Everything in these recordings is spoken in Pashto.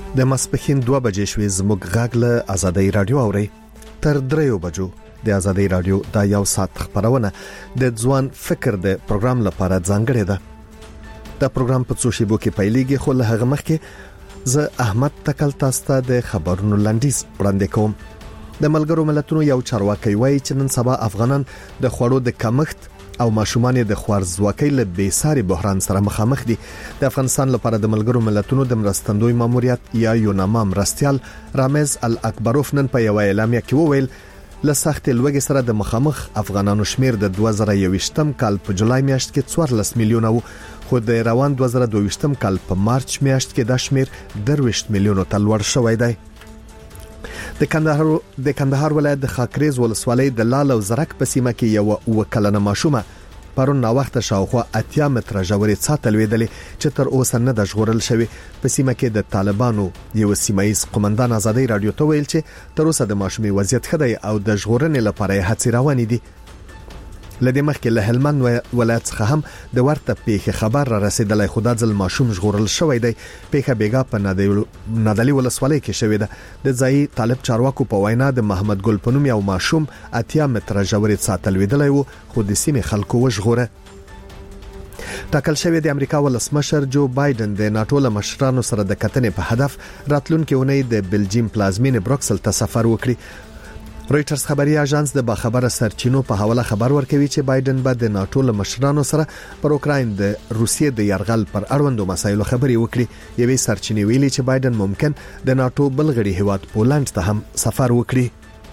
د ماسپښین 2 بجې شوې زموږ غږ له آزادۍ رادیو اوري تر 3 بجو د آزادۍ رادیو د یو ساعت خبرونه د ځوان فکر د پروګرام لپاره ځانګړې ده. د پروګرام په څو شیبو کې پیلېږي، خو له هغه مخکې زه احمد تکل تاسو ته د خبرونو لنډیز وړاندې کوم. د ملګرو ملتونو یو چارواکي وایي چې نن سبا افغانان د خوړو د کمښت او ماشومان د خوارځواکۍ له بیساري بحران سره مخامخ دي. د افغانستان لپاره د ملګرو ملتونو د مرستندوی ماموریت یا یوناما مرستيال رامز الاکبروف نن په یو اعلامیه کې وویل له سخت لوګي سره د مخامخ افغانانو شمیر د 2021م کال په جولای میاشت کې 14 میلیونه وو، خو د روان 2022م کال په مارچ میاشت کې د شمیر 20 میلیونو ته لوړ شوی دی. د کندهار ولایت د خاکریز ولسوالۍ د لال او زرک په سیمه کې یو وکلنه ماشومه پرون نا وخت شاوخوا 80 متره ژورې څاته لویدلې چې تر اوسه نه د ژغورل شوی. په سیمه کې د طالبانو یو سیمایي قومندان آزادۍ رادیو ته ویل چې تر اوسه د ماشومې وضعیت ښه دی او د ژغورنې لپاره هڅې روانې دي. لدې مخکې له هلمند ولایت څخه هم د ورته پیښې خبر را رسیدلی، خو د ځل ماشوم ژغورل شوی دی. پیښه بیګا په نادلی ولسوالۍ کې شوې ده. د ځایي طالب چارواکو په وینا د محمد ګل پنوم یو ماشوم 80 متره ژورې څاته لویدلی وو، خو د سیمې خلکو وژغوره. ټاکل شوی د امریکا ولسمشر جو بایدن د ناتو له مشرانو سره د کتنې په هدف راتلونکي اونۍ د بلجیم پلازمینې بروکسل ته سفر وکړي. رويټرز خبري اژانس د باخبره سرچینو په حواله خبر ورکوي چې بایدن به د ناتو له مشرانو سره پر اوکراین د روسیې د یرغل پر اړوندو مسایلو خبري وکړي. یوې سرچینې ویلي چې بایدن ممکن د ناتو بلغړي هیواد پولند ته هم سفر وکړي.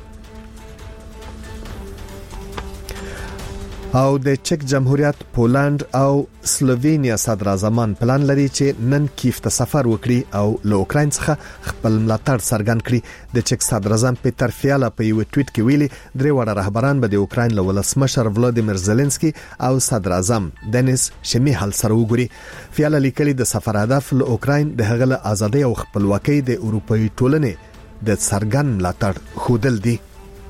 او د چک جمهوریت، پولند او سلووینیا صدر اعظمان پلان لري چې نن کیف ته سفر وکړي او له اوکراین څخه خپل ملاتړ څرګند کړي. د چک صدر اعظم پیټر فیالا په یو ټویټ کې ویلي 3 وړه رهبران به د اوکراین له ولسمشر ولادیمیر زيلنسکي او صدر اعظم دنیس شمیهال سره وګوري. فیالا لیکلي د سفر هدف له اوکراین د هغه له ازادۍ او خپلواکۍ د اروپאי ټولنې د څرګند ملاتړ خودل دي.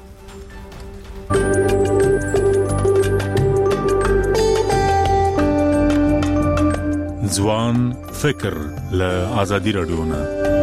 ځوان فکر له آزادۍ رادیو نه.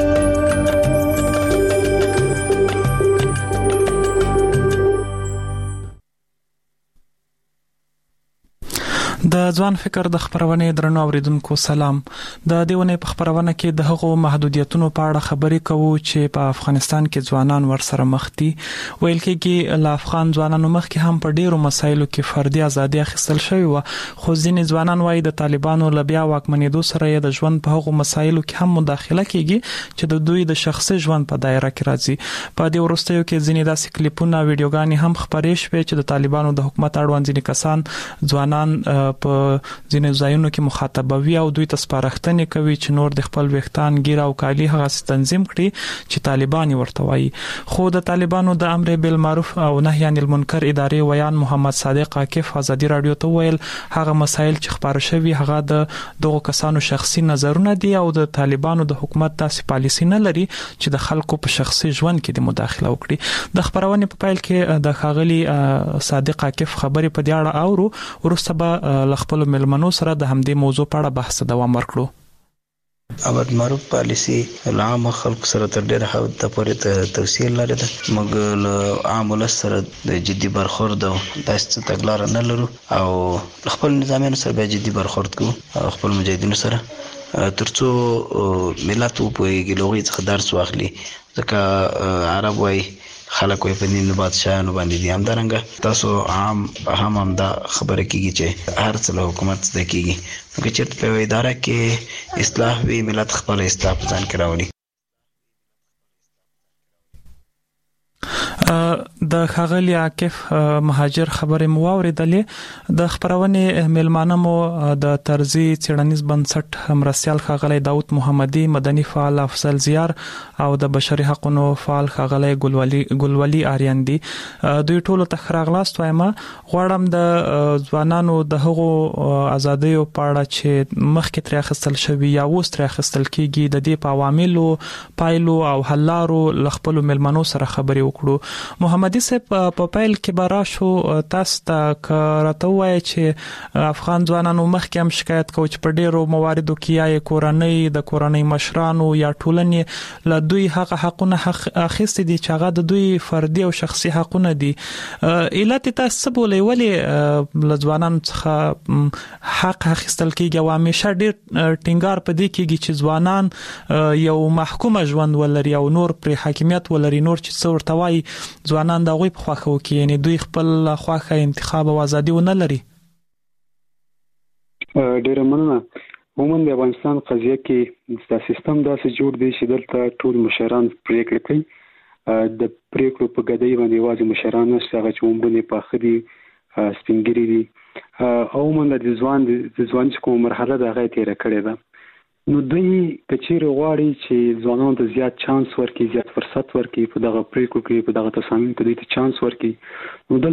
د ځوان فکر د خبرونه درنو اوریدونکو سلام. د دیونه په خبرونه کې د هغو محدودیتونو په اړه خبرې کوو چې په افغانستان کې ځوانان ورسره مخ دي. ویل کېږي له افغان ځوانانو مخ کې هم په ډیرو مسایلو کې فردي ازادي اخیستل شوی و، خو ځینې ځوانان وايي د طالبانو له بیا واکمنېدو سره د ژوند په هغو مسایلو کې هم مداخله کیږي چې د دوی د شخصي ژوند په دایره کې راځي. په دې ورستیو کې ځینې داسې کلیپونه ویډیوګانې هم خبرې شوې چې د طالبانو د حکومت اړوند ځینې کسان ځوانان په ځینې ځایونو کې مخاطبوي او دوی ته سپارښتنې کوي چې نور د خپل وختان ګیر او کالی هغه تنظیم کړي چې طالبان ورته وایي. خو د طالبانو د امر بالمعروف او نهي عن المنکر ادارې ویان محمد صادق عاکف آزادۍ رادیو ته ویل هغه مسایل چې خبر شوي هغه دغه کسانو شخصي نظرونه دي او د طالبانو د حکومت داسې پالیسی نه لري چې د خلکو په شخصي ژوند کې د مداخله وکړي. د خبرونه په پیل کې د خاغلی صادق عاکف خبرې په دې اړه اورو، ورسته به خپل ملمنو سره د همدې موضوع په اړه بحث دوام ورکړو. امر معروف پالیسی عام خلک سره تر ډیره حد پورې توصیه لري ده، مګر عام ولس سره د جدي برخورد او داسې تګلار نه لرو او خپل نظامیانو سره به جدي برخورد کوو، خپل مجاهدینو سره ترڅو ملت په ګلوغي څخه درس واخلي. ځکه عرب وای خلک وي په دین بادشاہانو باندې دي، همدارنګه تاسو عام هم دا خبره کیږي چې هر څه له حکومت د کیږي، نو چې په اداره کې اصلاح وی ملت خپل اصلاح ځان کراولي. د خاغلی عاکف مهاجر خبره مو اوریدلې. د خبرونه ملمانه مو د طرزي چړنیز بنسټ مرسیال خاغلی داوود محمدي، مدني فعال افضل زیار او د بشري حقوقو فعال خاغلی ګلولي آریاندي. دوی ټول تخراغلاست وایم غواړم د ځوانانو د هغو ازادۍ په اړه چې مخکې تر اخیستل شوی یا اوس تر اخیستل کیږي د دې په عواملو پایلو او حلارو لخپل ملمنو سره خبرې وکړو. محمدي صاحب په پیل کې براشو تاسو ته راته وایي چې افغان ځوانانو مخکې هم شکایت کوي چې په ډیرو مواردو کې یا کورنۍ مشرانو یا ټولنې له دوی هغه حقونه اخیستي دي چې هغه د دوی فردي او شخصي حقونه دي. علت تاسو بولې ولې لځوانانو څخه حق اخیستل کیږي او همیشه ډیر ټینګار پدې کیږي چې ځوانان یو محکومه ژوند ولري او نور پر حاکمیت ولري، نور چې څور توای ځوانان د غوي په خواخه وکي، یعنی دوی خپل خواخه انتخاب او ازادي ونه لري. ډیر مننه. عموما د افغانستان قضیه کې د سیستم داسې جوړ دی چې دلته ټول مشران پریکړه کوي. د پریکړو په ګډۍ باندې واځي مشران نشته هغه چې عموما په خدي سپینګری دي. عموما د ځوان کوم مرحله د هغه تیر کړي ده. نو دوی کچیر غواړي چې ځوانانو ته زیات چانس ورکړي، زیات فرصت ورکړي په دغه پریکړو کې، په دغه تصامیم کې دوی ته چانس ورکړي. نو